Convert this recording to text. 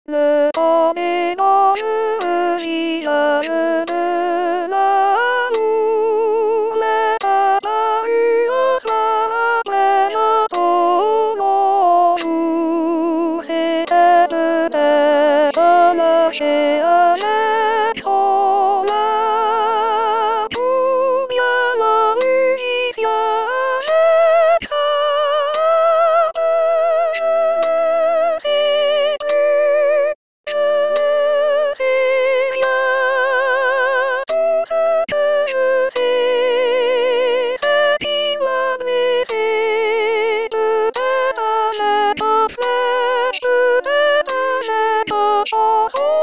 Le temps dans le visage de l'amour m'est apparu un soir après un trop long jour. C'était peut-être lâcher un électron là pour bien le musicien Alexa. Je ne sais rien, tout ce que je sais, c'est qu'il m'a blessé. Peut-être avec un flèche, peut-être avec une chanson.